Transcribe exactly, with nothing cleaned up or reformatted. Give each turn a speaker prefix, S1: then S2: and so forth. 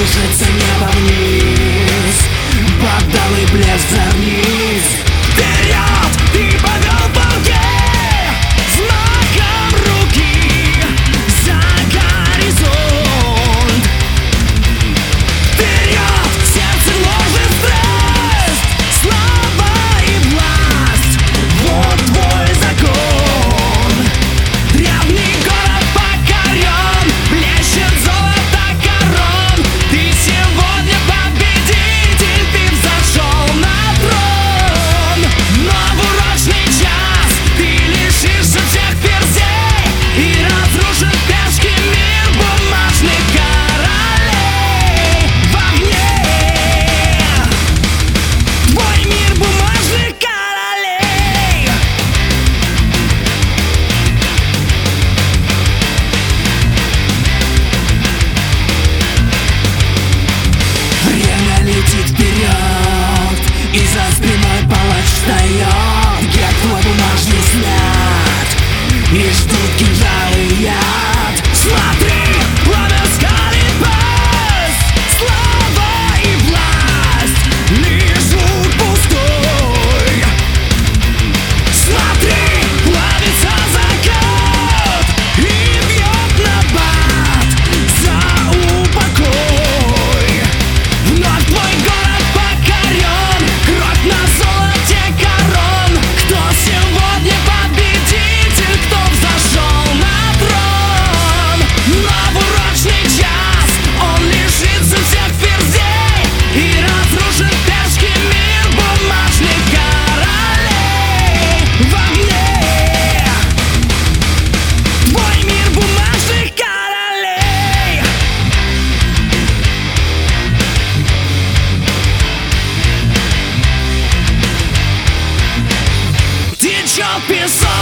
S1: Рушится небо вниз, поддалый блеск зорниц. Вперед ты повел полки знаком руки за горизонт. Вперед сердце ложит страсть, слава и власть, вот твой закон. Древний город покорен, блещет золото корон. Ты сегодня победитель, ты взошел на трон. Но в урочный час ты лишишься всех ферзей и разрушит пешки мир бумажных королей. В огне твой мир бумажных королей. Время летит вперед, и за спиной палач встает. Герб твой бумажный снят, и ждут кинжал и яд. Смотри, пламя скалит пасть, слава и власть, лишь звук пустой. Смотри, плавится закат и бьет набат за упокой. Вновь твой город покорен, кровь на золоте корон. Кто сегодня победитель, кто взошел на трон? Но в урочный час он лишится всех ферзей и разрушит пешки мир бумажных королей. В огне твой мир бумажных королей. Течет песок